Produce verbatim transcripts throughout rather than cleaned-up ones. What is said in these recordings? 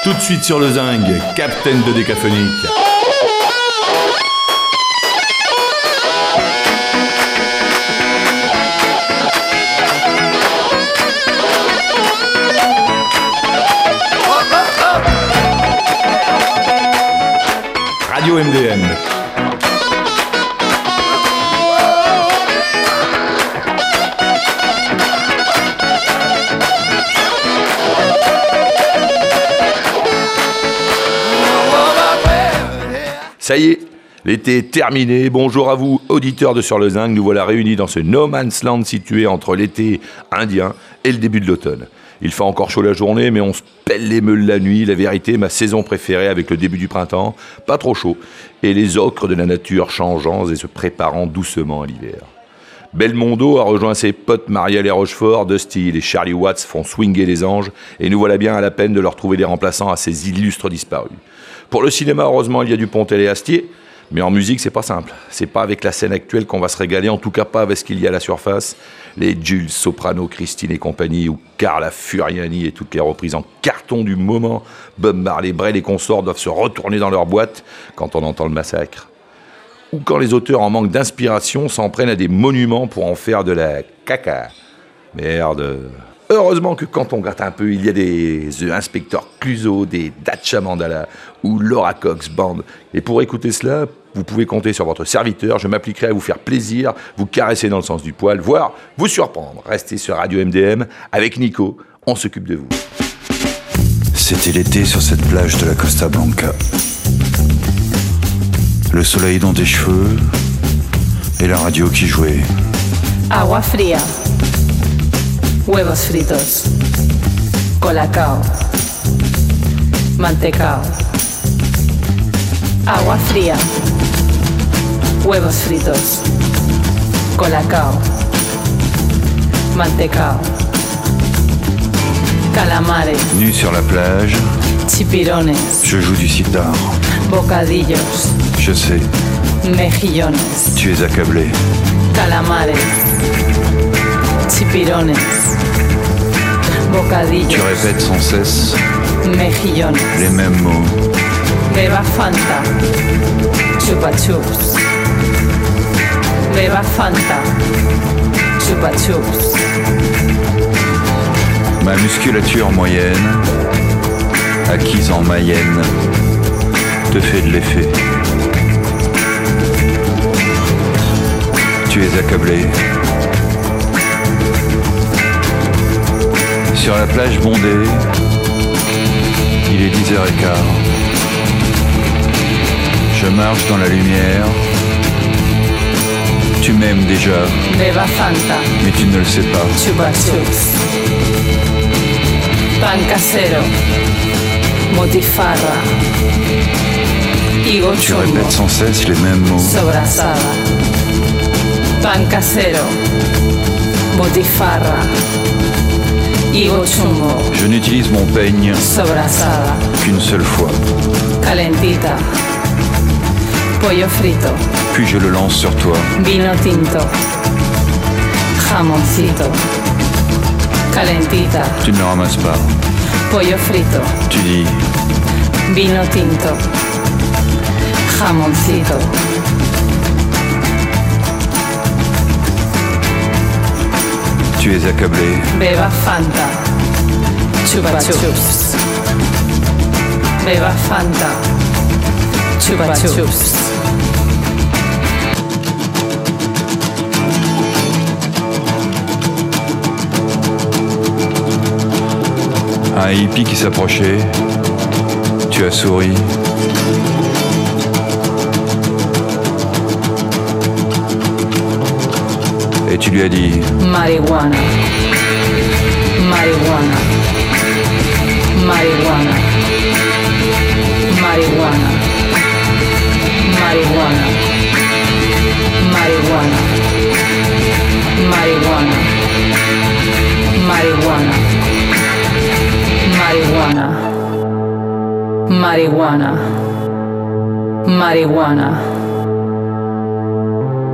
Tout de suite sur le zinc, Captain de Décaphonique. Radio M D M. Ça y est, l'été est terminé. Bonjour à vous, auditeurs de Sur le Zinc. Nous voilà réunis dans ce no man's land situé entre l'été indien et le début de l'automne. Il fait encore chaud la journée, mais on se pèle les meules la nuit. La vérité, ma saison préférée avec le début du printemps, pas trop chaud, et les ocres de la nature changeant et se préparant doucement à l'hiver. Belmondo a rejoint ses potes Marielle et Rochefort, Dusty et Charlie Watts font swinguer les anges, et nous voilà bien à la peine de leur trouver des remplaçants à ces illustres disparus. Pour le cinéma, heureusement, il y a Dupontel et Astier, mais en musique, c'est pas simple. C'est pas avec la scène actuelle qu'on va se régaler, en tout cas pas avec ce qu'il y a à la surface. Les Jules Soprano, Christine et compagnie, ou Carla Furiani et toutes les reprises en carton du moment. Bob Marley, Brel et consorts doivent se retourner dans leur boîte quand on entend le massacre. Ou quand les auteurs en manque d'inspiration s'en prennent à des monuments pour en faire de la caca. Merde. Heureusement que quand on gratte un peu, il y a des The Inspector Clouseau, des Dacha Mandala ou Laura Cox Band. Et pour écouter cela, vous pouvez compter sur votre serviteur. Je m'appliquerai à vous faire plaisir, vous caresser dans le sens du poil, voire vous surprendre. Restez sur Radio M D M avec Nico, on s'occupe de vous. C'était l'été sur cette plage de la Costa Blanca. Le soleil dans tes cheveux et la radio qui jouait. Agua fría. Huevos fritos, colacao, mantecao, agua fría, huevos fritos, colacao, mantecao, calamares, Nu sur la plage, chipirones, je joue du sitar. bocadillos, Je sais, mejillones, tu es accablé. calamares, chipirones, bocadillos, Tu répètes sans cesse mejillones, les mêmes mots. beba Fanta, chupa chups, beba Fanta, chupa chups, Ma musculature moyenne, acquise en Mayenne, te fait de l'effet. Tu es accablé. Sur la plage bondée, il est dix heures quinze. Je marche dans la lumière. Tu m'aimes déjà, beba Fanta, mais tu ne le sais pas. chupa chups, pan casero, botifarra, higo Tu chumbo, répètes sans cesse les mêmes mots. sobrasada, pan casero, botifarra, higo chumbo, Je n'utilise mon peigne sobrasada, qu'une seule fois, calentita, pollo frito, puis je le lance sur toi. vino tinto, jamoncito, calentita, Tu ne le ramasses pas. pollo frito, Tu dis, vino tinto, jamoncito, tu es accablé. beba Fanta, chupa chups, beba Fanta, chupa chups. Un hippie qui s'approchait, tu as souri. Et tu lui as dit, Marihuana, marihuana, marihuana, marihuana, marihuana, marihuana, marihuana, marihuana, marihuana, marihuana, marihuana.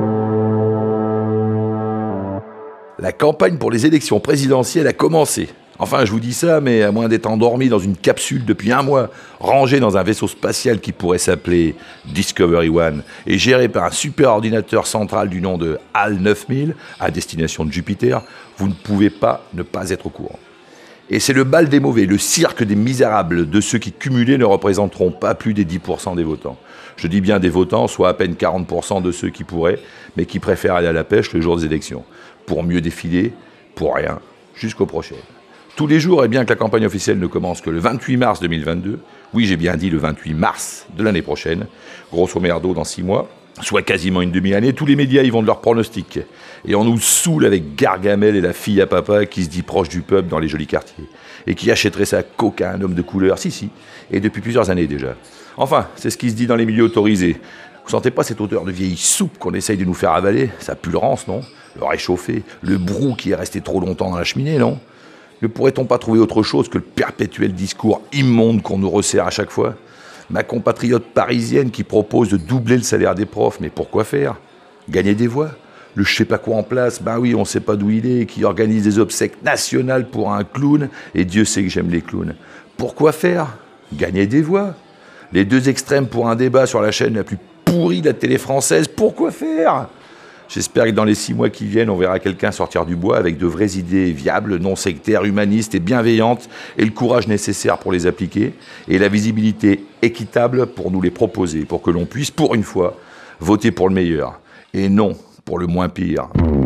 La campagne pour les élections présidentielles a commencé. Enfin, je vous dis ça, mais à moins d'être endormi dans une capsule depuis un mois, rangé dans un vaisseau spatial qui pourrait s'appeler Discovery One et géré par un super ordinateur central du nom de H A L neuf mille, à destination de Jupiter, vous ne pouvez pas ne pas être au courant. Et c'est le bal des mauvais, le cirque des misérables, de ceux qui cumulés ne représenteront pas plus des dix pour cent des votants. Je dis bien des votants, soit à peine quarante pour cent de ceux qui pourraient, mais qui préfèrent aller à la pêche le jour des élections, pour mieux défiler, pour rien, jusqu'au prochain. Tous les jours, et bien que la campagne officielle ne commence que le vingt-huit mars deux mille vingt-deux, oui j'ai bien dit le vingt-huit mars de l'année prochaine, grosso merdo dans six mois, soit quasiment une demi-année, tous les médias y vont de leurs pronostics. Et on nous saoule avec Gargamel et la fille à papa qui se dit proche du peuple dans les jolis quartiers, et qui achèterait sa coke à un homme de couleur, si si, et depuis plusieurs années déjà. Enfin, c'est ce qui se dit dans les milieux autorisés. Vous sentez pas cette odeur de vieille soupe qu'on essaye de nous faire avaler? Ça pue le rance, non? Le réchauffé, le brou qui est resté trop longtemps dans la cheminée, non? Ne pourrait-on pas trouver autre chose que le perpétuel discours immonde qu'on nous resserre à chaque fois? Ma compatriote parisienne qui propose de doubler le salaire des profs, mais pourquoi faire? Gagner des voix? Le je sais pas quoi en place, ben oui, on sait pas d'où il est, qui organise des obsèques nationales pour un clown, et Dieu sait que j'aime les clowns. Pourquoi faire? Gagner des voix? Les deux extrêmes pour un débat sur la chaîne la plus pourrie de la télé française, pourquoi faire? J'espère que dans les six mois qui viennent, on verra quelqu'un sortir du bois avec de vraies idées viables, non sectaires, humanistes et bienveillantes, et le courage nécessaire pour les appliquer, et la visibilité équitable pour nous les proposer, pour que l'on puisse, pour une fois, voter pour le meilleur, et non pour le moins pire.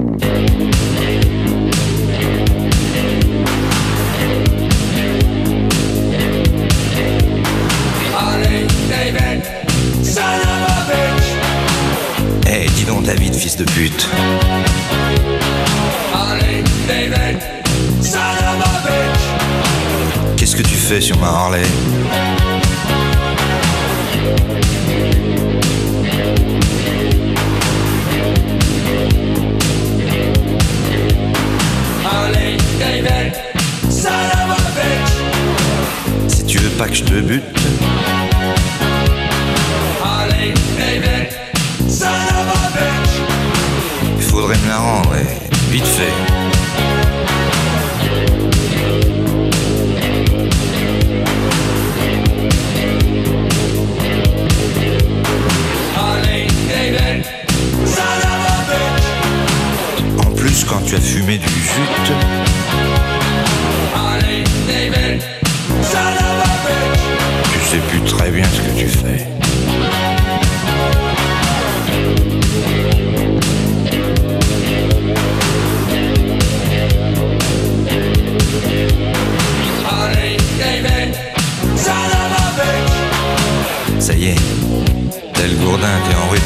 Eh, hey, dis donc David, fils de pute. Qu'est-ce que tu fais sur ma Harley? Si tu veux pas que je te bute, il faudrait me la rendre, et vite fait. En plus, quand tu as fumé du jute, tu sais plus très bien ce que tu fais. Ça y est, tel Gourdin, t'es en route.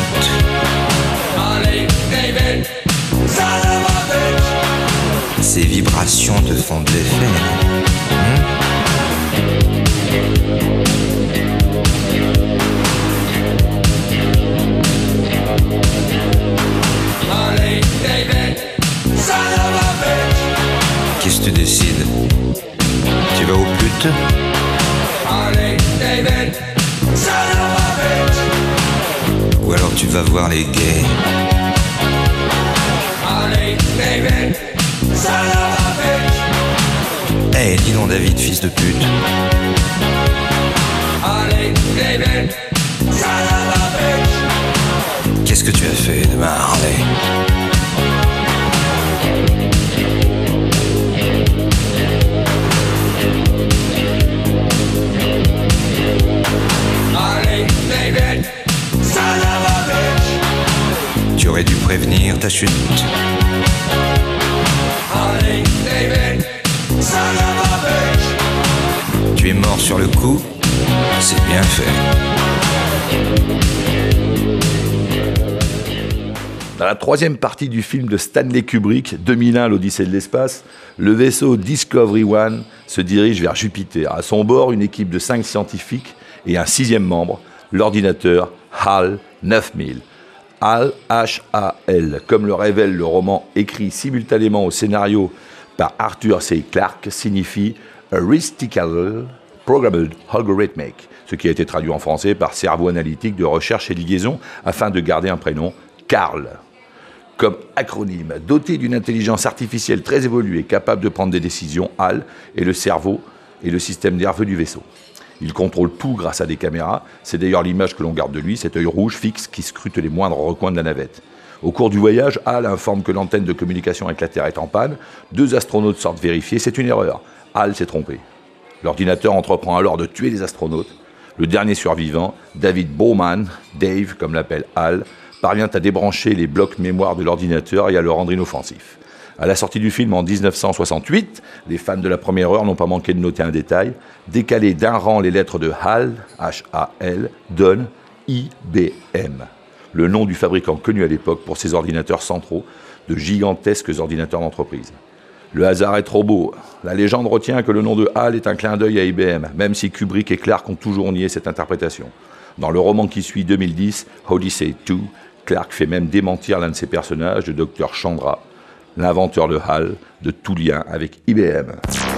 Ces vibrations te font de l'effet. Hein? Qu'est-ce que tu décides? Tu vas au pute? Ou alors tu vas voir les gays? Eh, hey, dis donc David, fils de pute. Qu'est-ce que tu as fait de ma Harley? Tu aurais dû prévenir ta chute. Tu es mort sur le coup, c'est bien fait. Dans la troisième partie du film de Stanley Kubrick, deux mille un, l'Odyssée de l'espace, le vaisseau Discovery One se dirige vers Jupiter. À son bord, une équipe de cinq scientifiques et un sixième membre, l'ordinateur H A L neuf mille. H A L, comme le révèle le roman écrit simultanément au scénario par Arthur C. Clarke, signifie Arithmetical Programmed Algorithmic, ce qui a été traduit en français par cerveau analytique de recherche et de liaison, afin de garder un prénom, Carl. Comme acronyme, doté d'une intelligence artificielle très évoluée, capable de prendre des décisions, H A L est le cerveau et le système nerveux du vaisseau. Il contrôle tout grâce à des caméras. C'est d'ailleurs l'image que l'on garde de lui, cet œil rouge fixe qui scrute les moindres recoins de la navette. Au cours du voyage, H A L informe que l'antenne de communication avec la Terre est en panne. Deux astronautes sortent vérifier, c'est une erreur. H A L s'est trompé. L'ordinateur entreprend alors de tuer les astronautes. Le dernier survivant, David Bowman, Dave comme l'appelle H A L, parvient à débrancher les blocs mémoire de l'ordinateur et à le rendre inoffensif. À la sortie du film en dix-neuf cent soixante-huit, les fans de la première heure n'ont pas manqué de noter un détail. Décaler d'un rang les lettres de H A L, H A L, donne I B M, le nom du fabricant connu à l'époque pour ses ordinateurs centraux, de gigantesques ordinateurs d'entreprise. Le hasard est trop beau. La légende retient que le nom de H A L est un clin d'œil à I B M, même si Kubrick et Clarke ont toujours nié cette interprétation. Dans le roman qui suit deux mille dix, Odyssey deux, Clarke fait même démentir l'un de ses personnages, le docteur Chandra, l'inventeur de H A L, de tout lien avec I B M.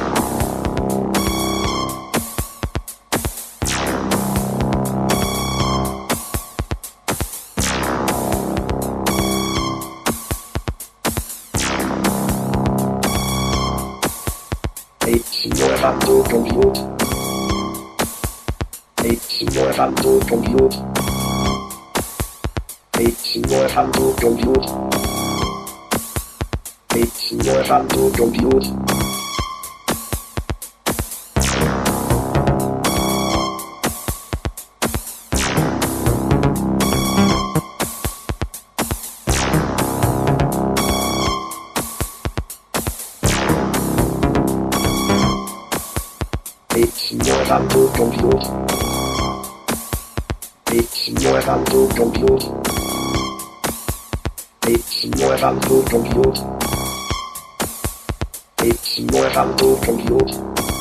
Ignorando compute. Ignorando compute. Ignorando compute. Ignorando compute. Ignorando compute. Ignorando compute. Ignorando compute. Ignorando compute.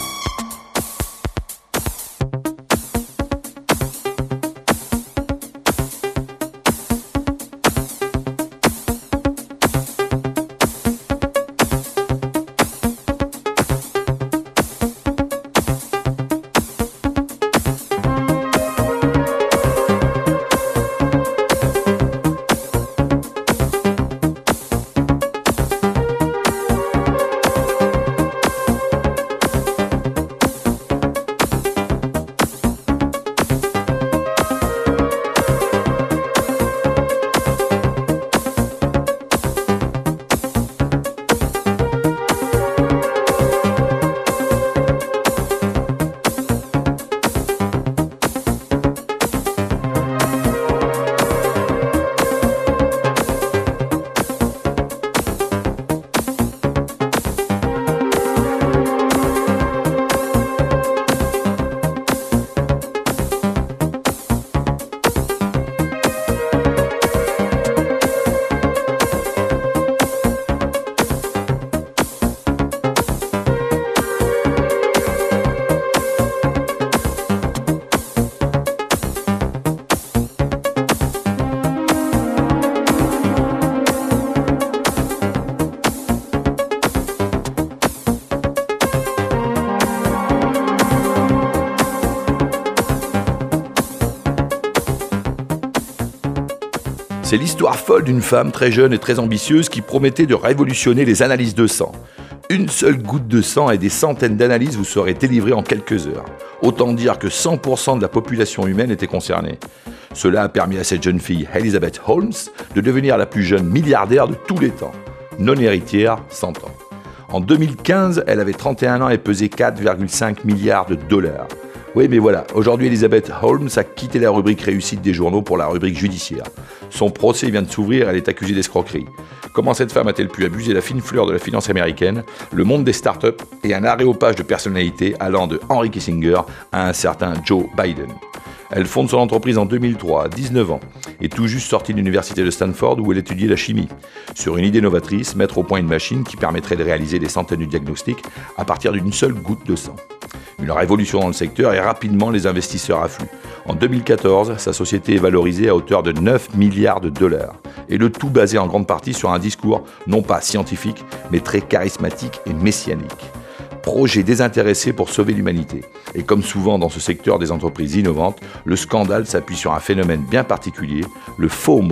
C'est l'histoire folle d'une femme très jeune et très ambitieuse qui promettait de révolutionner les analyses de sang. Une seule goutte de sang et des centaines d'analyses vous seraient délivrées en quelques heures. Autant dire que cent pour cent de la population humaine était concernée. Cela a permis à cette jeune fille, Elizabeth Holmes, de devenir la plus jeune milliardaire de tous les temps. Non héritière, cent ans. En deux mille quinze, elle avait trente et un ans et pesait quatre virgule cinq milliards de dollars. Oui, mais voilà, aujourd'hui, Elizabeth Holmes a quitté la rubrique réussite des journaux pour la rubrique judiciaire. Son procès vient de s'ouvrir, elle est accusée d'escroquerie. Comment cette femme a-t-elle pu abuser la fine fleur de la finance américaine, le monde des startups et un aréopage de personnalités allant de Henry Kissinger à un certain Joe Biden? Elle fonde son entreprise en deux mille trois, à dix-neuf ans, et tout juste sortie de l'université de Stanford où elle étudiait la chimie. Sur une idée novatrice, mettre au point une machine qui permettrait de réaliser des centaines de diagnostics à partir d'une seule goutte de sang. Une révolution dans le secteur et rapidement les investisseurs affluent. En deux mille quatorze, sa société est valorisée à hauteur de neuf milliards de dollars. Et le tout basé en grande partie sur un discours non pas scientifique, mais très charismatique et messianique. Projet désintéressé pour sauver l'humanité. Et comme souvent dans ce secteur des entreprises innovantes, le scandale s'appuie sur un phénomène bien particulier, le FOMO,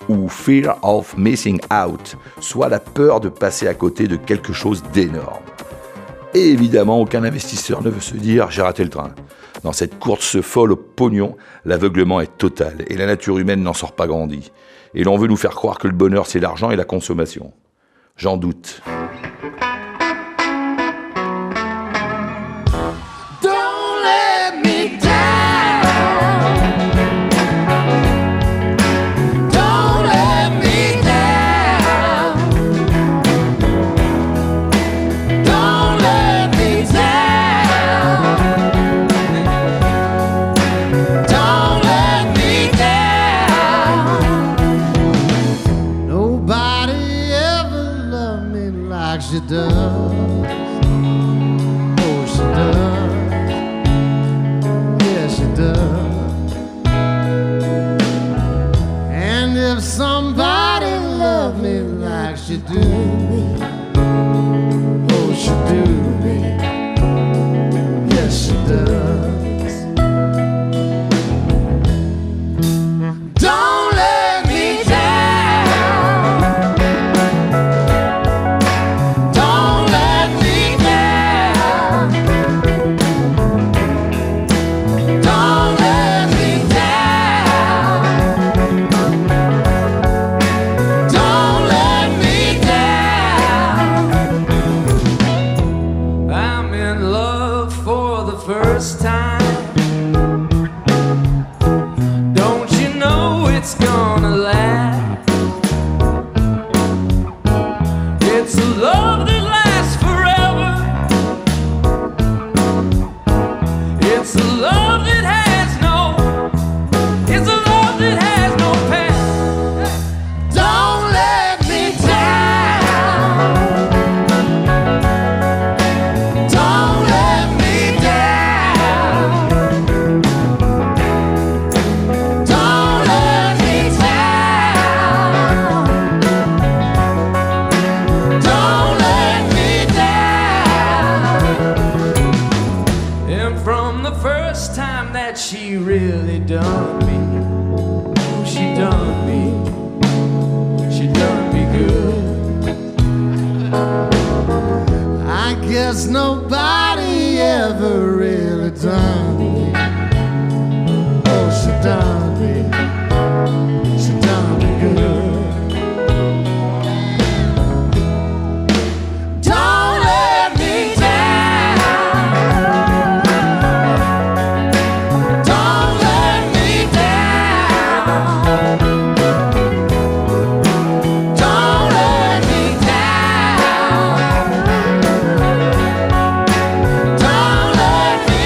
ou fear of missing out, soit la peur de passer à côté de quelque chose d'énorme. Et évidemment, aucun investisseur ne veut se dire « j'ai raté le train ». Dans cette course folle au pognon, l'aveuglement est total et la nature humaine n'en sort pas grandie. Et l'on veut nous faire croire que le bonheur c'est l'argent et la consommation. J'en doute. She does, oh she does, yeah she does. And if somebody loved me like she do me, oh she do me, yes she does. Don't let me down. Don't let me down. Don't let me down. Don't let me down. I'm in love for the first time. Don't you know it's gonna last? It's a love that lasts forever. It's a love that has no, it's a love that has no past. Don't let me down. Don't let me down. Don't let me down. Don't let me down. And from the first time that she really done me, she done me, she done me good. I guess nobody ever really done me. Oh, she done me, she done me good. Don't let me down. Don't let me down. Don't let me down. Don't let me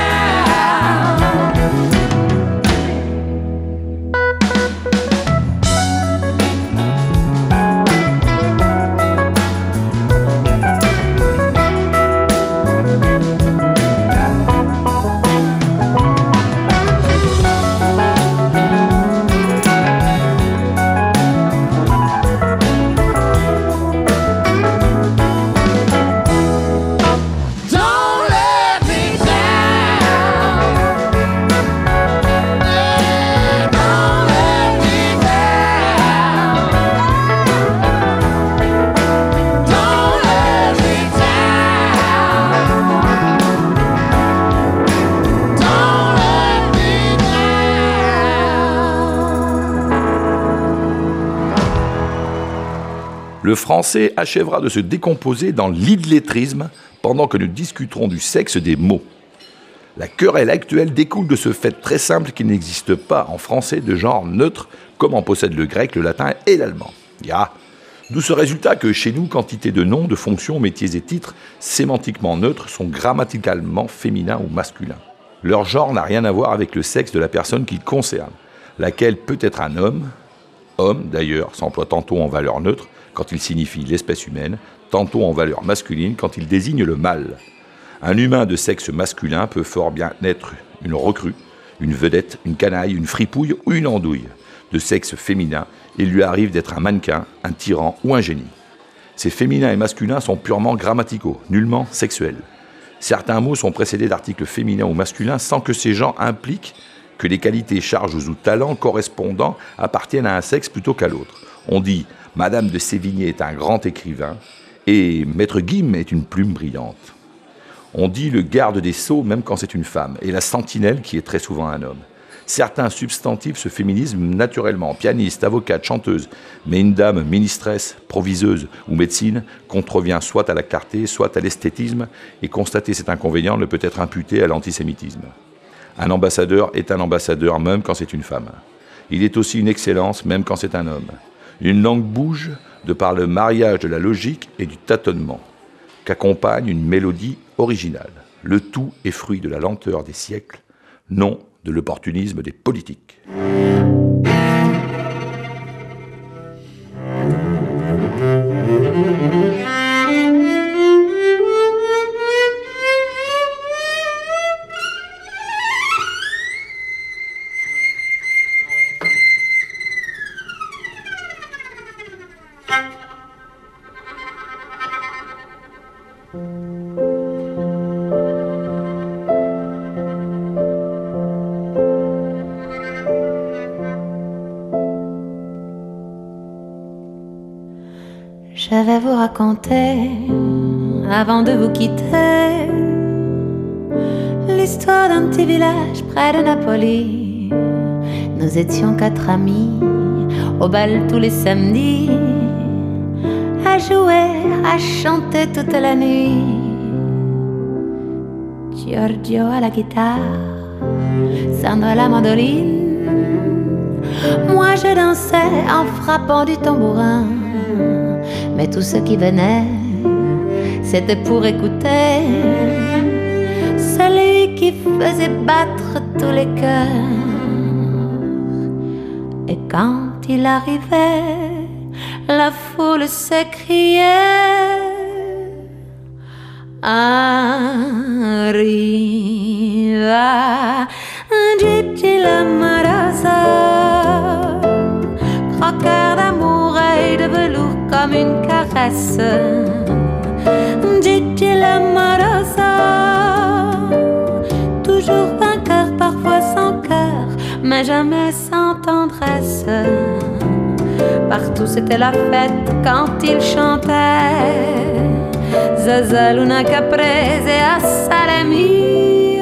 Don't let me down. Don't let me down. Don't let me down. Don't let me down. Le français achèvera de se décomposer dans l'idlétrisme pendant que nous discuterons du sexe des mots. La querelle actuelle découle de ce fait très simple qu'il n'existe pas en français de genre neutre comme en possèdent le grec, le latin et l'allemand. Ya. D'où ce résultat que chez nous, quantité de noms, de fonctions, métiers et titres sémantiquement neutres sont grammaticalement féminins ou masculins. Leur genre n'a rien à voir avec le sexe de la personne qu'ils concernent, laquelle peut être un homme. Homme, d'ailleurs, s'emploie tantôt en valeur neutre quand il signifie l'espèce humaine, tantôt en valeur masculine quand il désigne le mâle. Un humain de sexe masculin peut fort bien être une recrue, une vedette, une canaille, une fripouille ou une andouille. De sexe féminin, il lui arrive d'être un mannequin, un tyran ou un génie. Ces féminins et masculins sont purement grammaticaux, nullement sexuels. Certains mots sont précédés d'articles féminins ou masculins sans que ces genres impliquent que les qualités, charges ou talents correspondants appartiennent à un sexe plutôt qu'à l'autre. On dit « Madame de Sévigné est un grand écrivain » et « Maître Guim est une plume brillante ». On dit le garde des sceaux même quand c'est une femme, et la sentinelle qui est très souvent un homme. Certains substantifs se féminisent naturellement, pianiste, avocate, chanteuse, mais une dame ministresse, proviseuse ou médecine contrevient soit à la clarté, soit à l'esthétisme, et constater cet inconvénient ne peut être imputé à l'antisémitisme. Un ambassadeur est un ambassadeur même quand c'est une femme. Il est aussi une excellence même quand c'est un homme. Une langue bouge de par le mariage de la logique et du tâtonnement, qu'accompagne une mélodie originale. Le tout est fruit de la lenteur des siècles, non de l'opportunisme des politiques. Je vais vous raconter, avant de vous quitter, l'histoire d'un petit village près de Napoli. Nous étions quatre amis, au bal tous les samedis, à jouer, à chanter toute la nuit. Giorgio à la guitare, Sandro à la mandoline, moi je dansais en frappant du tambourin. Mais tous ceux qui venaient, c'était pour écouter celui qui faisait battre tous les cœurs. Et quand il arrivait, la foule s'écriait: Arriva Gigi Lamorosa, croqueur d'amour et de velours comme une caresse. Gigi Lamorosa, toujours vainqueur, parfois sans cœur, mais jamais sans tendresse. Partout c'était la fête quand il chantait Zaza, Luna, Caprese et Assalami.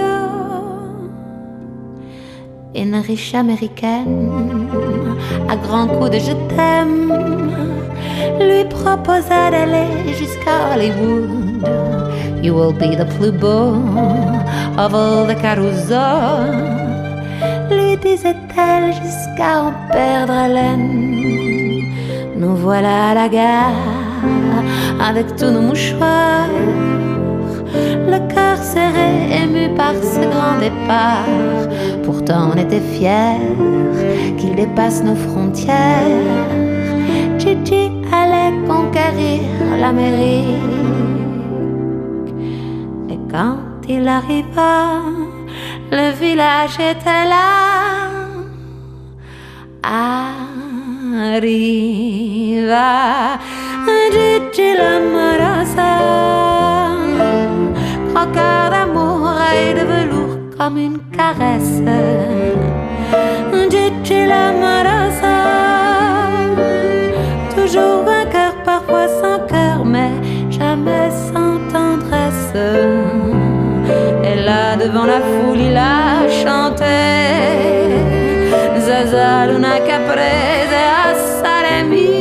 Une riche américaine, à grands coups de je t'aime, lui proposa d'aller jusqu'à Hollywood. You will be the plus beau of all the Caruso, lui disait-elle jusqu'à en perdre haleine. Nous voilà à la gare avec tous nos mouchoirs, le cœur serré, ému par ce grand départ. Pourtant on était fiers qu'il dépasse nos frontières. Gigi allait conquérir l'Amérique. Et quand il arriva, le village était là. Arriva Gigi Lamorosa, croqueur d'amour et de velours comme une caresse. Gigi Lamorosa, toujours vainqueur, parfois sans cœur, mais jamais sans tendresse. Et là devant la foule il a chanté Zaza, Luna, Caprese et Assalami.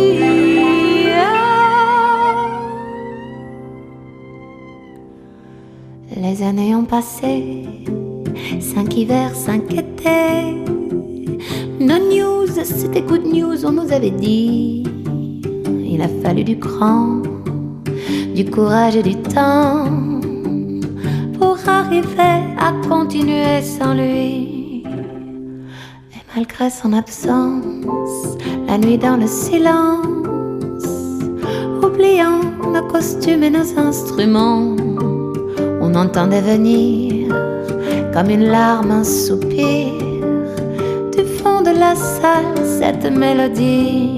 Les années ont passé, cinq hivers, cinq étés. No news, c'était good news, on nous avait dit. Il a fallu du cran, du courage et du temps pour arriver à continuer sans lui. Et malgré son absence, la nuit dans le silence, oubliant nos costumes et nos instruments, on entendait venir comme une larme, un soupir du fond de la salle, cette mélodie.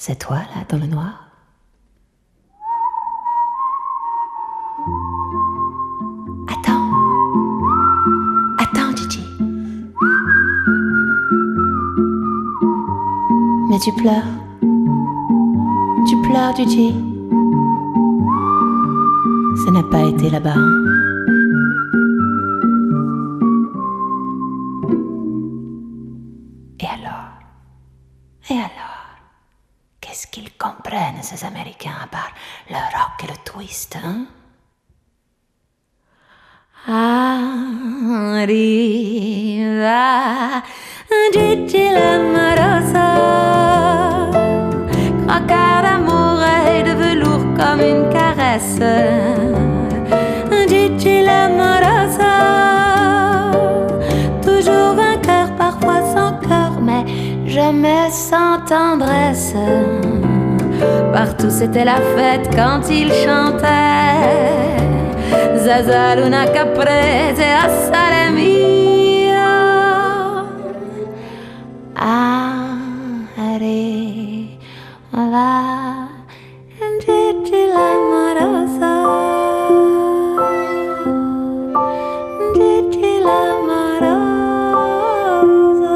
C'est toi, là, dans le noir? Attends. Attends, Gigi. Mais tu pleures. Tu pleures, Gigi. Ça n'a pas été là-bas. Hein? Et alors? Et alors? Qu'est-ce qu'ils comprennent, ces Américains, à part le rock et le twist, hein? Arriva Gigi l'amoroso, croquant d'amour et de velours comme une caresse. Gigi l'amoroso, toujours vainqueur, parfois sans cœur, mais jamais sans tendresse. Partout c'était la fête quand il chantait Zaza Luna Caprese assale mio. Arriva Gigi l'amoroso, Gigi l'amoroso.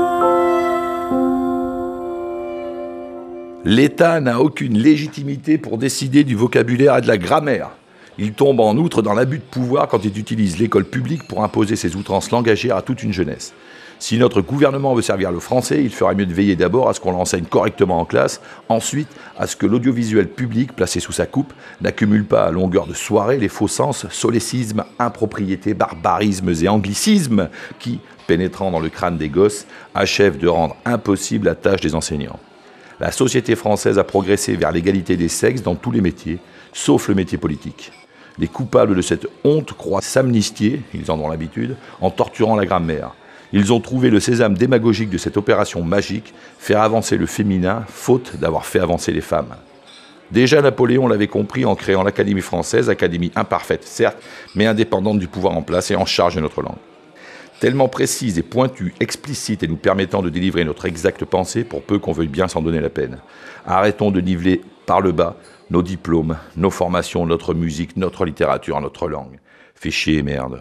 L'État n'a aucune légitimité pour décider du vocabulaire et de la grammaire. Il tombe en outre dans l'abus de pouvoir quand il utilise l'école publique pour imposer ses outrances langagières à toute une jeunesse. Si notre gouvernement veut servir le français, il ferait mieux de veiller d'abord à ce qu'on l'enseigne correctement en classe, ensuite à ce que l'audiovisuel public, placé sous sa coupe, n'accumule pas à longueur de soirée les faux sens, solécismes, impropriétés, barbarismes et anglicismes qui, pénétrant dans le crâne des gosses, achèvent de rendre impossible la tâche des enseignants. La société française a progressé vers l'égalité des sexes dans tous les métiers, sauf le métier politique. Les coupables de cette honte croient s'amnistier, ils en ont l'habitude, en torturant la grammaire. Ils ont trouvé le sésame démagogique de cette opération magique, faire avancer le féminin, faute d'avoir fait avancer les femmes. Déjà Napoléon l'avait compris en créant l'Académie française, académie imparfaite certes, mais indépendante du pouvoir en place et en charge de notre langue. Tellement précise et pointue, explicite et nous permettant de délivrer notre exacte pensée pour peu qu'on veuille bien s'en donner la peine. Arrêtons de niveler par le bas nos diplômes, nos formations, notre musique, notre littérature, notre langue. Fais chier, merde.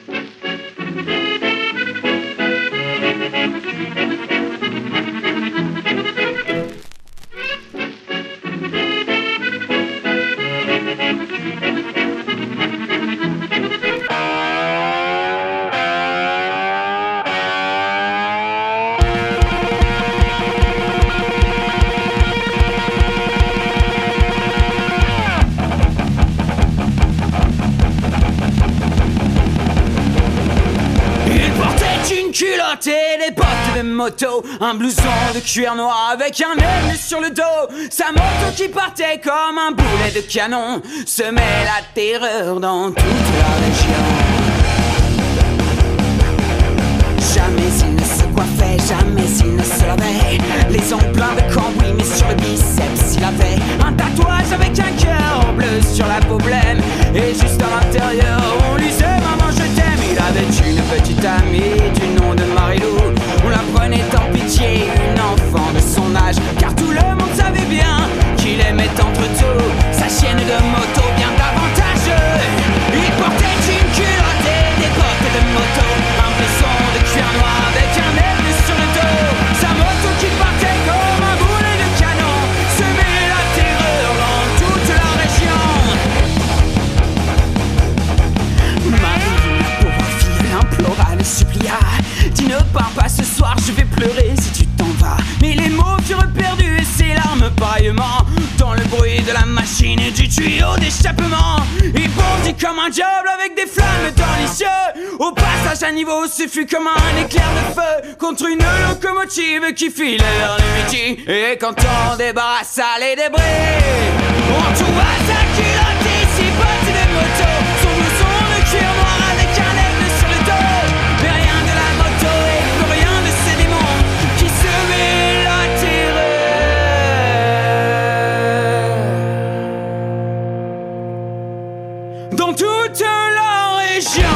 Des bottes de moto, un blouson de cuir noir avec un aigle sur le dos. Sa moto qui partait comme un boulet de canon semait la terreur dans toute la région. Jamais il ne se coiffait, jamais il ne se lavait. Les ongles pleins de cambouis, mais sur le biceps il avait un tatouage avec un cœur bleu sur la peau blême. Et juste à l'intérieur on lui disait maman je t'aime. Il avait une petite amie du nom de Marilou. On la prenait en pitié, une enfant de son âge, car tout le monde savait bien qu'il aimait entre tout sa chienne de moto bien davantage. Il portait une culotte et des bottes de moto, un blouson de cuir noir avec un aigle sur le dos. Sa moto qui partait comme un boulet de canon semait la terreur dans toute la région. Marie, la pauvre fille, l'implora, le supplia. Dis ne pars pas ce soir, je vais pleurer si tu t'en vas. Mais les mots furent perdus et ses larmes pareillement dans le bruit de la machine et du tuyau d'échappement. Il bondit comme un diable avec des flammes dans les yeux. Au passage à niveau, ce fut comme un éclair de feu contre une locomotive qui filait vers le midi. Et quand on débarrassa les débris, on trouva sa culotte et ses bottes de moto, son blouson de cuir noir avec un aigle sur le dos. Mais rien de la moto et plus rien de ces démons qui semaient la terreur dans toute la région.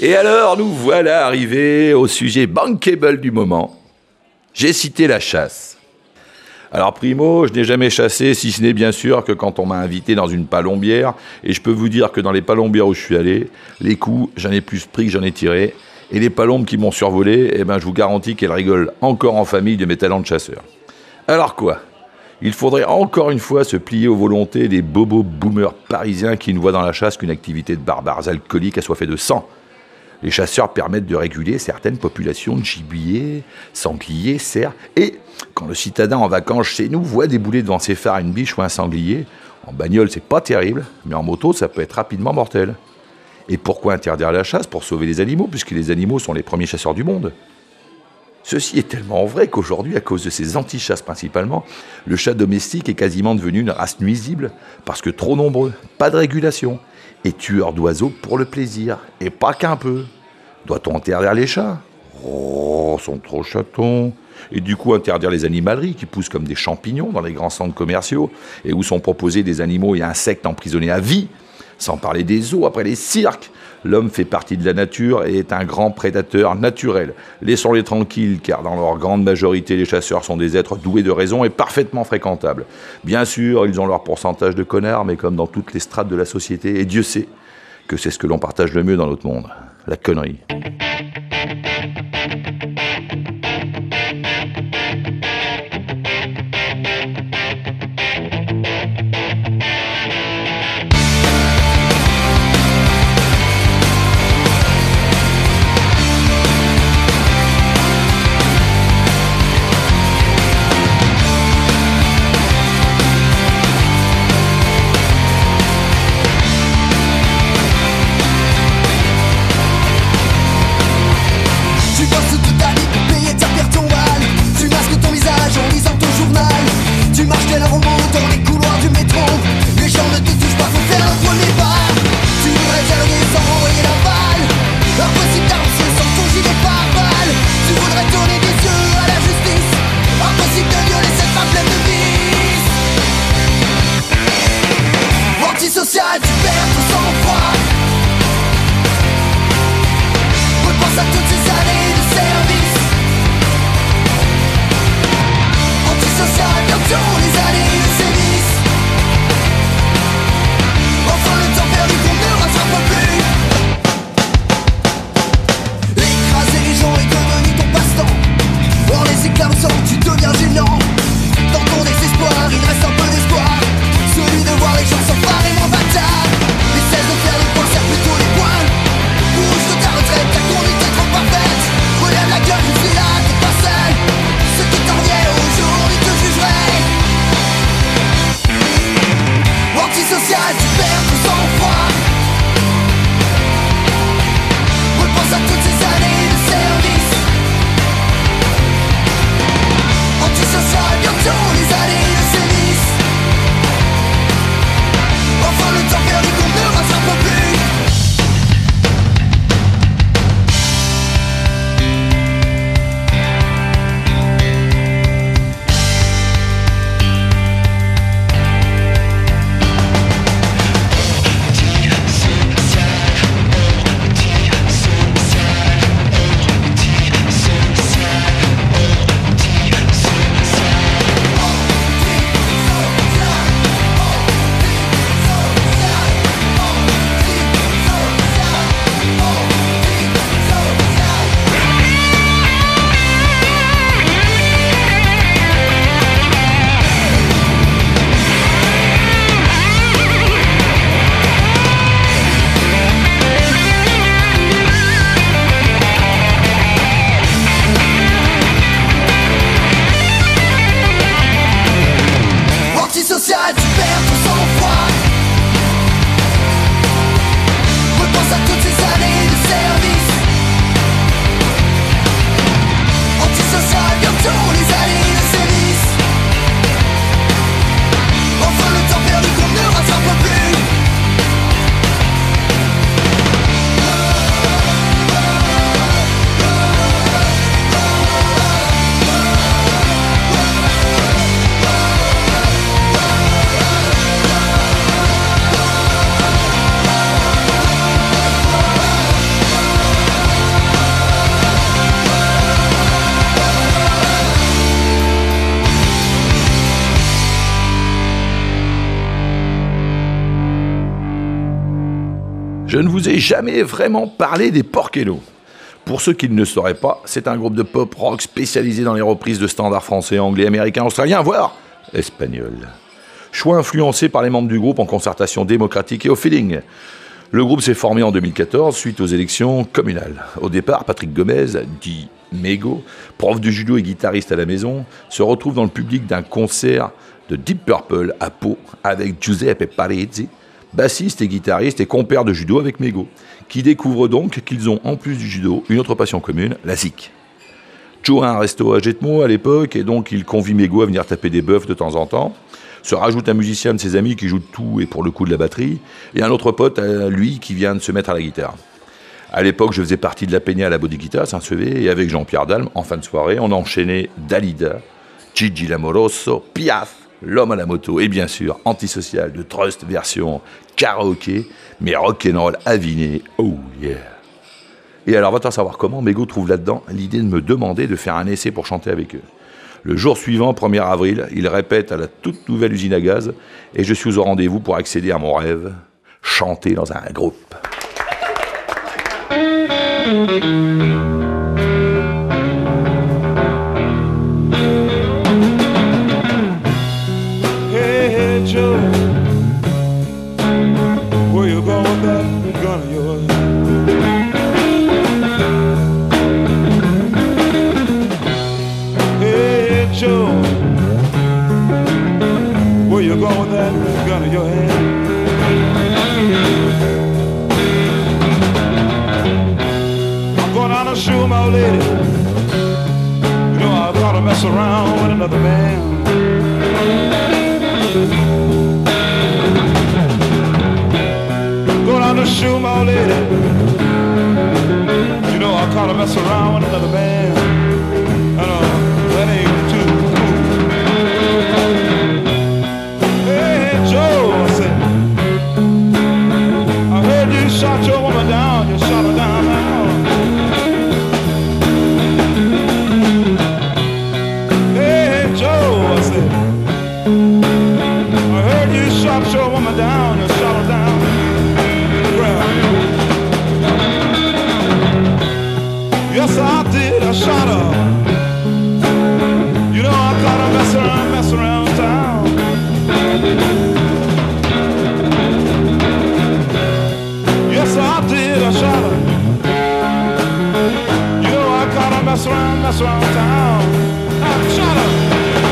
Et alors, nous voilà arrivés au sujet bankable du moment. J'ai cité la chasse. Alors primo, je n'ai jamais chassé, si ce n'est bien sûr que quand on m'a invité dans une palombière, et je peux vous dire que dans les palombières où je suis allé, les coups, j'en ai plus pris que j'en ai tiré, et les palombes qui m'ont survolé, eh ben, je vous garantis qu'elles rigolent encore en famille de mes talents de chasseur. Alors quoi ? Il faudrait encore une fois se plier aux volontés des bobos boomers parisiens qui ne voient dans la chasse qu'une activité de barbares alcooliques assoiffés de sang. Les chasseurs permettent de réguler certaines populations de gibier, sangliers, cerfs, et quand le citadin en vacances chez nous voit débouler devant ses phares une biche ou un sanglier, en bagnole c'est pas terrible, mais en moto ça peut être rapidement mortel. Et pourquoi interdire la chasse ? Pour sauver les animaux, puisque les animaux sont les premiers chasseurs du monde. Ceci est tellement vrai qu'aujourd'hui, à cause de ces anti-chasses principalement, le chat domestique est quasiment devenu une race nuisible, parce que trop nombreux, pas de régulation, et tueurs d'oiseaux pour le plaisir, et pas qu'un peu. Doit-on interdire les chats ? Oh, sont trop chatons. Et du coup interdire les animaleries qui poussent comme des champignons dans les grands centres commerciaux, et où sont proposés des animaux et insectes emprisonnés à vie, sans parler des zoos après les cirques. L'homme fait partie de la nature et est un grand prédateur naturel. Laissons-les tranquilles, car dans leur grande majorité, les chasseurs sont des êtres doués de raison et parfaitement fréquentables. Bien sûr, ils ont leur pourcentage de connards, mais comme dans toutes les strates de la société, et Dieu sait que c'est ce que l'on partage le mieux dans notre monde, la connerie. Je ne vous ai jamais vraiment parlé des Porquenos. Pour ceux qui ne le sauraient pas, c'est un groupe de pop-rock spécialisé dans les reprises de standards français, anglais, américains, australiens, voire espagnols. Choix influencé par les membres du groupe en concertation démocratique et au feeling. Le groupe s'est formé en deux mille quatorze suite aux élections communales. Au départ, Patrick Gomez, dit Mego, prof de judo et guitariste à la maison, se retrouve dans le public d'un concert de Deep Purple à Pau avec Giuseppe Parisi, bassiste et guitariste et compère de judo avec Mego, qui découvre donc qu'ils ont en plus du judo une autre passion commune, la zik. Joe a un resto à Jetmo à l'époque et donc il convie Mego à venir taper des bœufs de temps en temps. Se rajoute un musicien de ses amis qui joue de tout et pour le coup de la batterie, et un autre pote à lui qui vient de se mettre à la guitare. À l'époque, je faisais partie de la Peña à la Body Guitar, Saint-Sevé, et avec Jean-Pierre Dalme, en fin de soirée, on enchaînait Dalida, Gigi Lamoroso, Piaf, L'Homme à la moto, et bien sûr, Antisocial de Trust version karaoké, mais rock'n'roll aviné, oh yeah. Et alors, va-t-en savoir comment Mego trouve là-dedans l'idée de me demander de faire un essai pour chanter avec eux. Le jour suivant, premier avril, il répète à la toute nouvelle usine à gaz, et je suis au rendez-vous pour accéder à mon rêve, chanter dans un groupe. Hey Joe, where you going with that gun of yours? Hey Joe, where you going with that gun in your hand? I'm going down to shoot my old lady. You know I gotta mess around with another man. Go down to shoot my old lady. You know I caught her mess around with another man. And uh, that ain't too cool. Hey Joe, I said, I heard you shot your woman down. You shot her down now. Hey Joe, I said, I heard you shot your woman down. You shot her down. Yes, I did, I shot her. You know I caught her messing around, messing around town. Yes, I did, I shot her. You know I caught her messing around, messing around town. I shot her.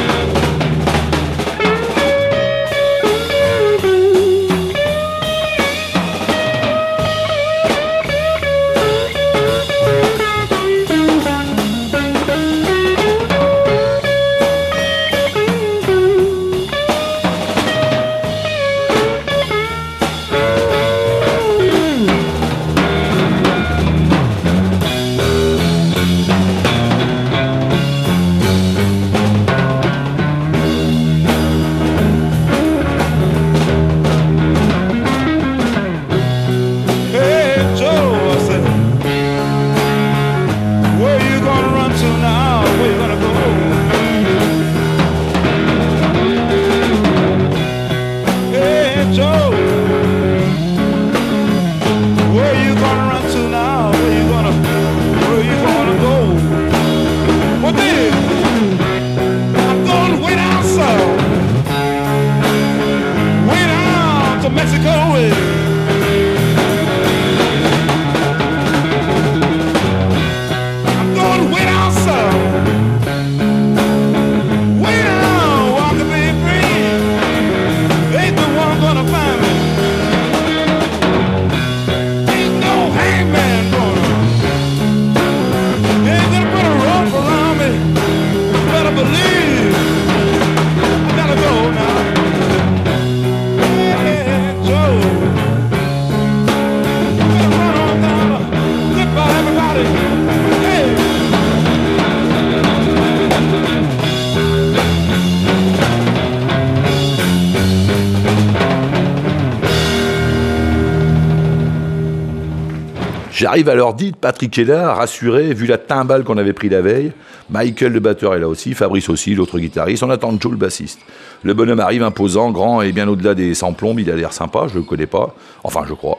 J'arrive à l'heure dite, Patrick est là, rassuré, vu la timbale qu'on avait pris la veille. Michael, le batteur, est là aussi, Fabrice aussi, l'autre guitariste. On attend Joe, le bassiste. Le bonhomme arrive imposant, grand et bien au-delà des sans-plombes, il a l'air sympa, je le connais pas, enfin je crois.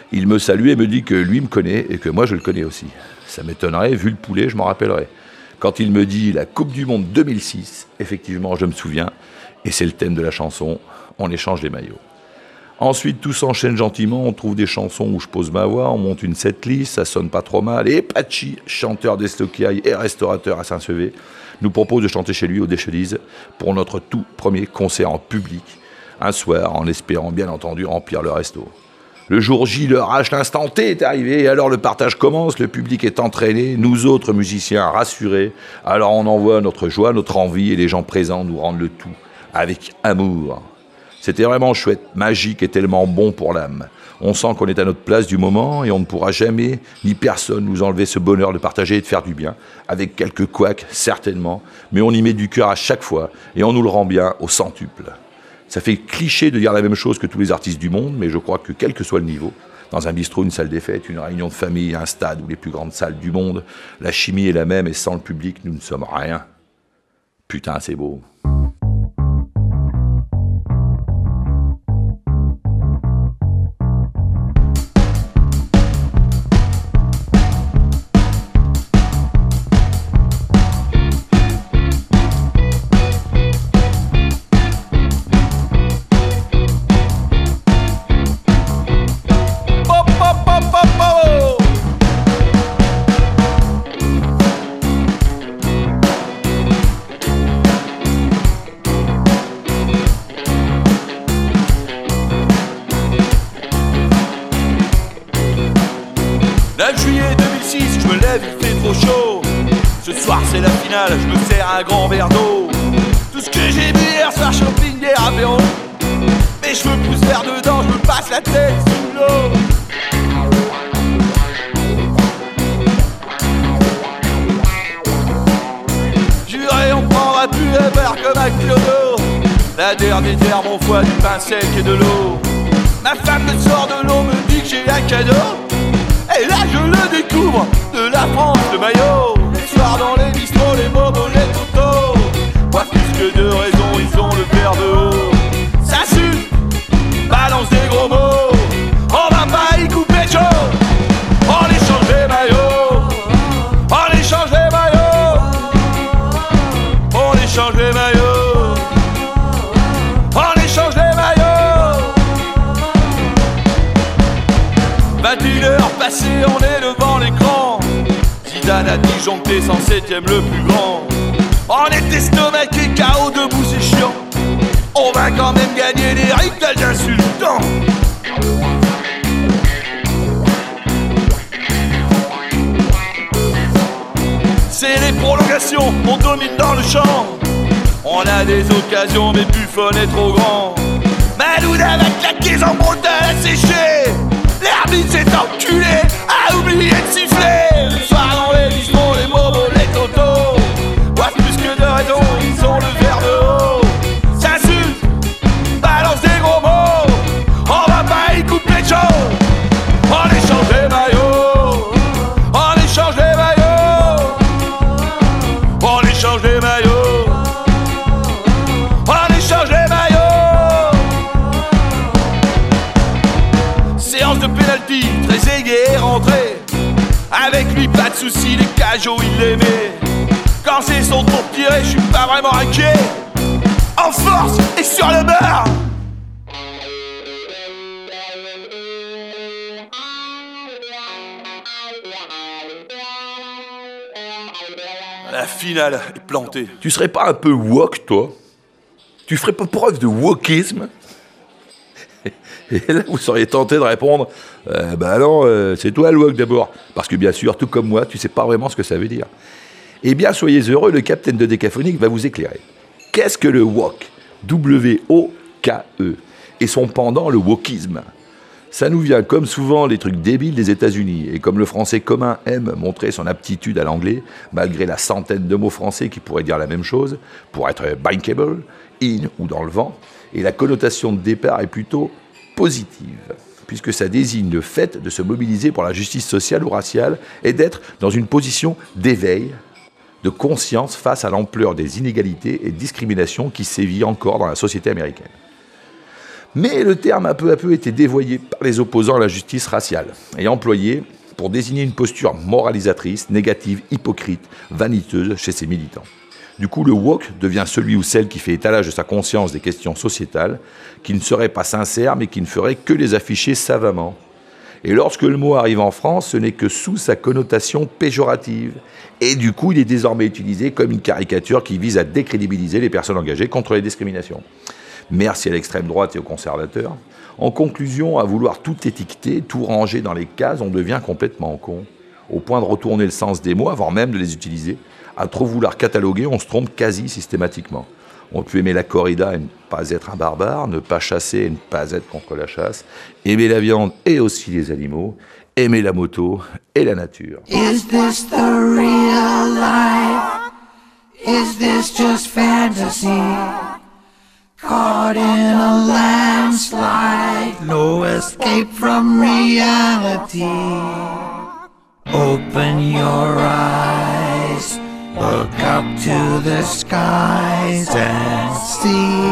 Il me salue et me dit que lui me connaît et que moi je le connais aussi. Ça m'étonnerait, vu le poulet, je m'en rappellerai. Quand il me dit la Coupe du Monde deux mille six, effectivement, je me souviens, et c'est le thème de la chanson, on échange les maillots. Ensuite, tout s'enchaîne gentiment, on trouve des chansons où je pose ma voix, on monte une setlist, ça sonne pas trop mal, et Pachi, chanteur d'Esloquaille et restaurateur à Saint-Sevé, nous propose de chanter chez lui au Deschelies pour notre tout premier concert en public, un soir, en espérant bien entendu remplir le resto. Le jour J, le H, l'instant T est arrivé, et alors le partage commence, le public est entraîné, nous autres musiciens rassurés, alors on envoie notre joie, notre envie, et les gens présents nous rendent le tout avec amour. C'était vraiment chouette, magique et tellement bon pour l'âme. On sent qu'on est à notre place du moment, et on ne pourra jamais, ni personne, nous enlever ce bonheur de partager et de faire du bien, avec quelques couacs, certainement, mais on y met du cœur à chaque fois, et on nous le rend bien au centuple. Ça fait cliché de dire la même chose que tous les artistes du monde, mais je crois que quel que soit le niveau, dans un bistrot, une salle des fêtes, une réunion de famille, un stade ou les plus grandes salles du monde, la chimie est la même et sans le public, nous ne sommes rien. Putain, c'est beau. neuf juillet deux mille six, je me lève, il fait trop chaud. Ce soir c'est la finale, je me sers un grand verre d'eau. Tout ce que j'ai bu hier soir, champagne, bière, apéro. Mes cheveux poussent vers dedans, je me passe la tête sous l'eau. Juré, on prendra plus le verre comme un clodo. La dernière terre, mon foie, du pain sec et de l'eau. Ma femme me sort de l'eau, me dit que j'ai un cadeau. Et là je le découvre, de la France de maillot. Les soirs dans les bistrots, les bobos, les totos. Moi plus que de raison, ils ont le verre de haut. Ça suce, balance des gros mots. On va pas y couper chaud. On échange les maillots. On échange les maillots. On échange les maillots. On échange les maillots. vingt et une heures passées, on est devant l'écran. Zidane a disjoncté son septième le plus grand. On est estomaqué, K O debout, c'est chiant. On va quand même gagner les rictales d'insultants. C'est les prolongations, on domine dans le champ. On a des occasions, mais Buffon est trop grand. Malouda va claquer son bretelle à sécher. L'arbitre s'est enculé, a oublié de siffler. Le soir dans les bistrots, les bobos, les totos. Boivent plus que de raison, ils ont le verre de haut. Ça suce, balance des gros mots. On va pas y couper chaud. On échange les maillots. On échange les maillots. On échange les maillots. On échange les maillots. Séance de pénalty, très aigué rentré. Avec lui pas de soucis, les cajots il les met. Quand c'est son tour de tirer, je suis pas vraiment inquiet. En force et sur le beurre. La finale est plantée. Tu serais pas un peu woke, toi? Tu ferais pas preuve de wokisme? Et là, vous seriez tenté de répondre euh, bah non, euh, c'est toi le wok d'abord. Parce que bien sûr, tout comme moi, tu sais pas vraiment ce que ça veut dire. Eh bien, soyez heureux, le capitaine de Décaphonique va vous éclairer. Qu'est-ce que le wok? W O K E. Et son pendant, le wokisme. Ça nous vient, comme souvent, les trucs débiles des États-Unis. Et comme le français commun aime montrer son aptitude à l'anglais, malgré la centaine de mots français qui pourraient dire la même chose, pour être bankable, in ou dans le vent, et la connotation de départ est plutôt positive, puisque ça désigne le fait de se mobiliser pour la justice sociale ou raciale et d'être dans une position d'éveil, de conscience face à l'ampleur des inégalités et discriminations qui sévit encore dans la société américaine. Mais le terme a peu à peu été dévoyé par les opposants à la justice raciale et employé pour désigner une posture moralisatrice, négative, hypocrite, vaniteuse chez ses militants. Du coup, le woke devient celui ou celle qui fait étalage de sa conscience des questions sociétales, qui ne serait pas sincère mais qui ne ferait que les afficher savamment. Et lorsque le mot arrive en France, ce n'est que sous sa connotation péjorative. Et du coup, il est désormais utilisé comme une caricature qui vise à décrédibiliser les personnes engagées contre les discriminations. Merci à l'extrême droite et aux conservateurs. En conclusion, à vouloir tout étiqueter, tout ranger dans les cases, on devient complètement con. Au point de retourner le sens des mots avant même de les utiliser. À trop vouloir cataloguer, on se trompe quasi systématiquement. On peut aimer la corrida et ne pas être un barbare, ne pas chasser et ne pas être contre la chasse, aimer la viande et aussi les animaux, aimer la moto et la nature. Is this the real life? Is this just fantasy? Caught in a landslide, no escape from reality. Open your eyes, look up to the skies and see.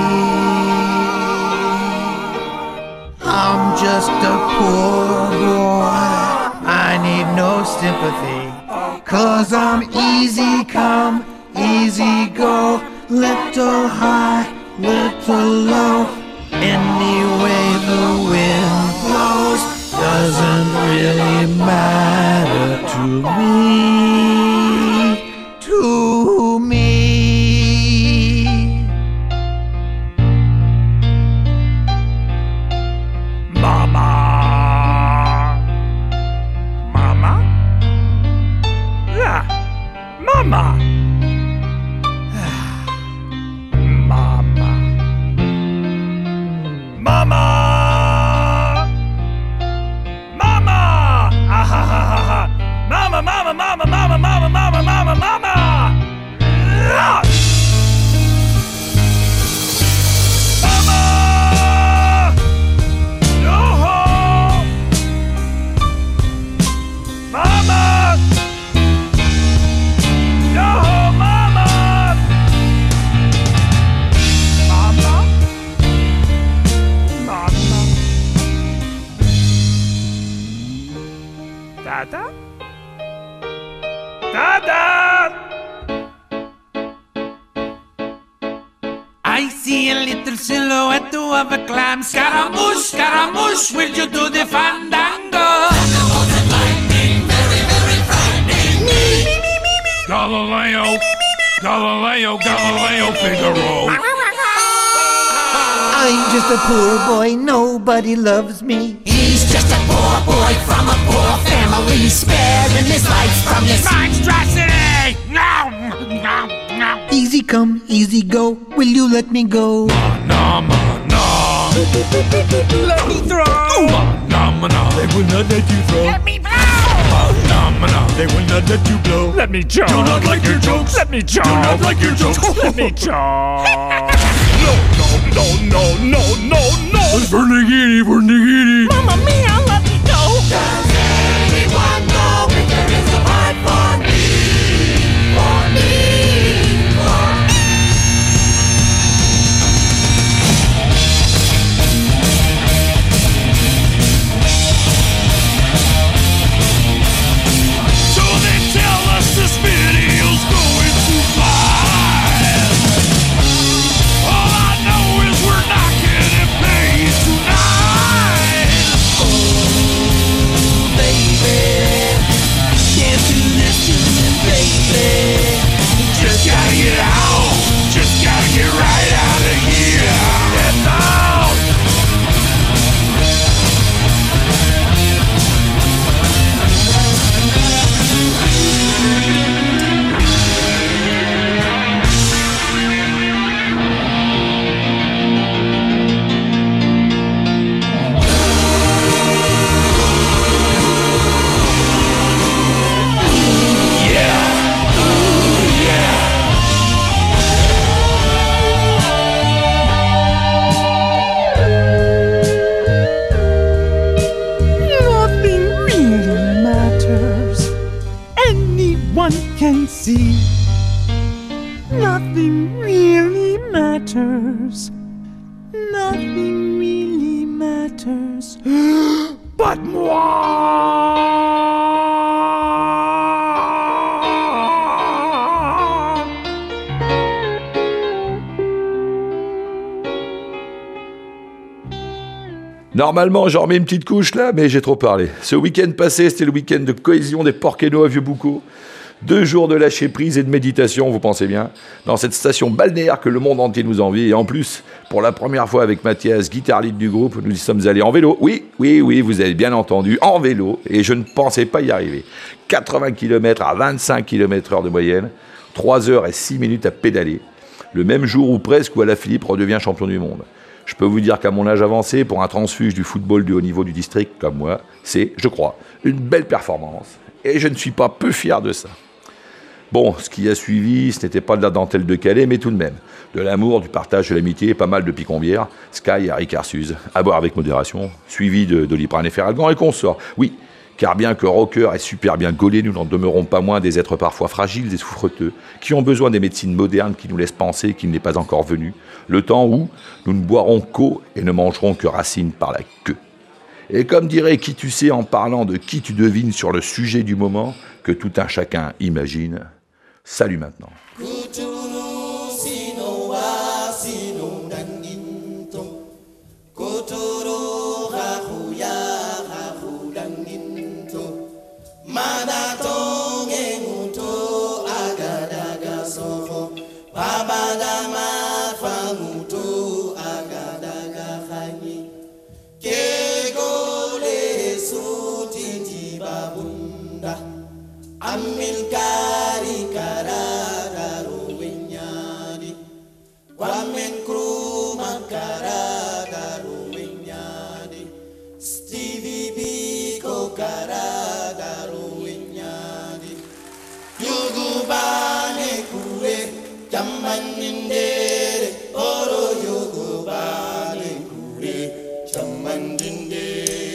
I'm just a poor boy, I need no sympathy, 'cause I'm easy come, easy go, little high, little low. Any way the wind blows doesn't really matter to me, to me. Mama, Mama, yeah, Mama. Mama! Mama! Ah, ha, ha, ha, ha. Mama, mama, mama, mama, mama, mama, mama, mama! Ah! Mama! Yo-ho! Mama! Yo-ho, mama! Mama? Dada? Dada! I see a little silhouette of a clam. Scaramouche, Scaramouche, will you do the fandango? Thunderbolt and lightning, very, very frightening. Me, me, me, me, me. Galileo, me, me, me, me. Galileo, Galileo, Figaro. I'm just a poor boy, nobody loves me. He's just a poor boy from a poor family, sparing his life from this monstrosity! No, no, no. Easy come, easy go, will you let me go? No, no, no. Let me throw! No, no, no. They will not let you throw. Let me blow! No, no, no. They will not let you blow. Let me choke. Do not like your jokes. Let me choke. Do not like your jokes. Let me choke. No, no, no, no, no, no. Vernigini, Vernigini. Mamma mia, let me go. Does anyone know if there is a part for me? For me, for me. So they tell us this video's going too fast. All I know is we're not getting paid tonight. Oh, baby, can't do this to me, baby. Just gotta get out, just gotta get right out of here. Get out. Nothing really matters. Anyone can see. Nothing really matters. Nothing really matters but moi. Normalement, j'en remets une petite couche là, mais j'ai trop parlé. Ce week-end passé, c'était le week-end de cohésion des Porqueno à Vieux-Boucau. Deux jours de lâcher prise et de méditation, vous pensez bien, dans cette station balnéaire que le monde entier nous envie. Et en plus, pour la première fois avec Mathias, guitare lead du groupe, nous y sommes allés en vélo. Oui, oui, oui, vous avez bien entendu, en vélo. Et je ne pensais pas y arriver. quatre-vingts kilomètres à vingt-cinq kilomètres heure de moyenne, trois heures et six minutes à pédaler. Le même jour où presque où Alaphilippe redevient champion du monde. Je peux vous dire qu'à mon âge avancé, pour un transfuge du football du haut niveau du district comme moi, c'est, je crois, une belle performance. Et je ne suis pas peu fier de ça. Bon, ce qui a suivi, ce n'était pas de la dentelle de Calais, mais tout de même. De l'amour, du partage, de l'amitié, pas mal de picombières, Sky et Harry Carsuz, à boire avec modération, suivi de Doliprane et Feralgan et consorts. Oui, car bien que rocker et super bien gaulés, nous n'en demeurons pas moins des êtres parfois fragiles et souffreteux, qui ont besoin des médecines modernes qui nous laissent penser qu'il n'est pas encore venu, le temps où nous ne boirons qu'eau et ne mangerons que racines par la queue. Et comme dirait qui tu sais en parlant de qui tu devines sur le sujet du moment, que tout un chacun imagine, salut maintenant. Amilkari karagaru winyadi Kwamen kruma karagaru winyadi Stevie Biko karagaru winyadi Yugubane kure Chamandindere Oro yugubane kure Chamandindere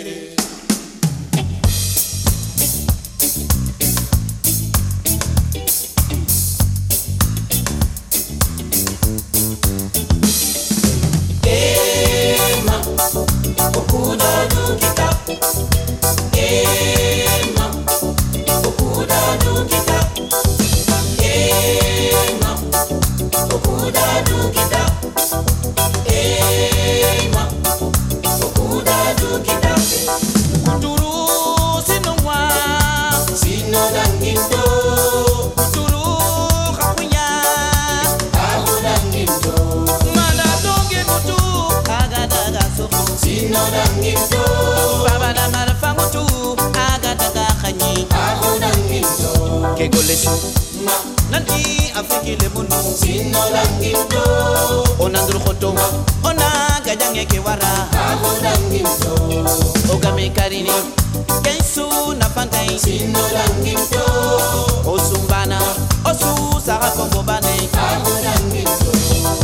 Nanti afikile munu sino langito onandru khoto ona gajange ke wara langito ogame karini kensu na pantai sino langito osumbana osu sara kombo bane langito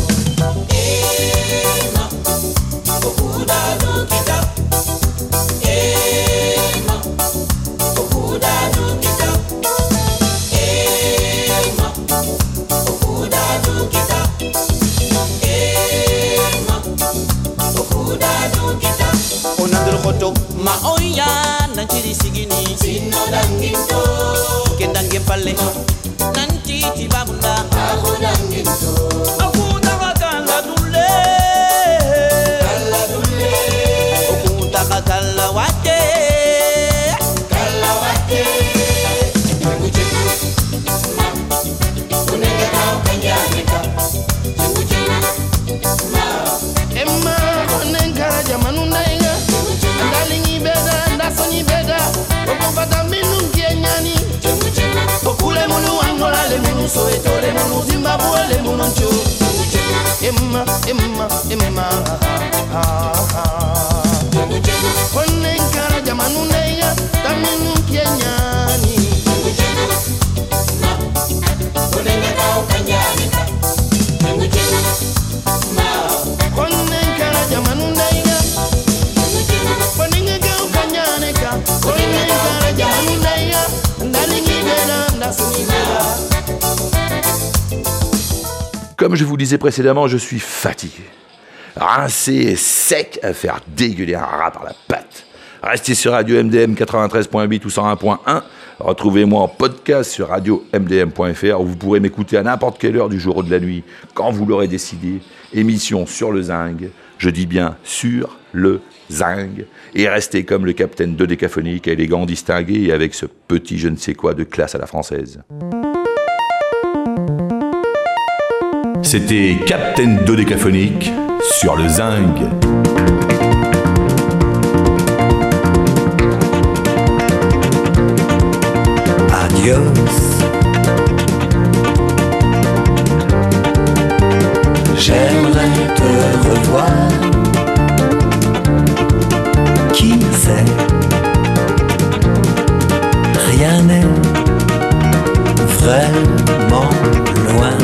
ema okuda lukita ema okuda lukita ma oya nanchiri sigini sino dangito kendange palle nanti tibabunda ahudangito akuta kala dulle kala dulle okuta kala wate kala wate nguchenu ma unenge kao kanyanika nguchenu ma emma onengara jamanunda inga Andalingi beda, ndasoni beda Okufata minu kienyani Okule munu Angola, le munu Soweto, le munu Zimbabwe, le munu Ncho Emma, Emma, Emma Onenkara jamanu neya, taminu kienyani Onenge kao kanyani Onenkara jamanu neya Comme je vous le disais précédemment, je suis fatigué. rincé et sec à faire dégueuler un rat par la patte. Restez sur Radio M D M quatre-vingt-treize point huit ou cent un point un. Retrouvez-moi en podcast sur radio m d m point f r où vous pourrez m'écouter à n'importe quelle heure du jour ou de la nuit, quand vous l'aurez décidé. Émission sur le zinc, je dis bien sur le zinc. Et restez comme le capitaine dodécaphonique, élégant, distingué et avec ce petit je ne sais quoi de classe à la française. C'était Captain Dodécaphonique sur le zinc. J'aimerais te revoir. Qui sait? Rien n'est vraiment loin.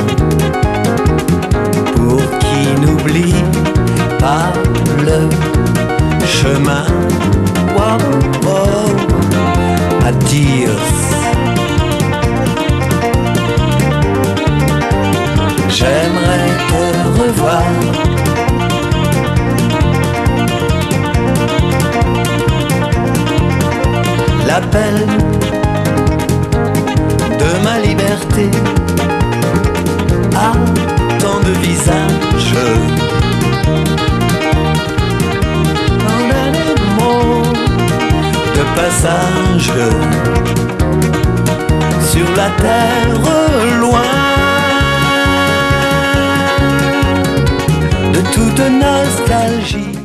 Pour qui n'oublie pas le chemin. Wow, wow. Adieu. J'aimerais te revoir. L'appel de ma liberté a tant de visages. Tant de mots de passage sur la terre loin. De toute nostalgie.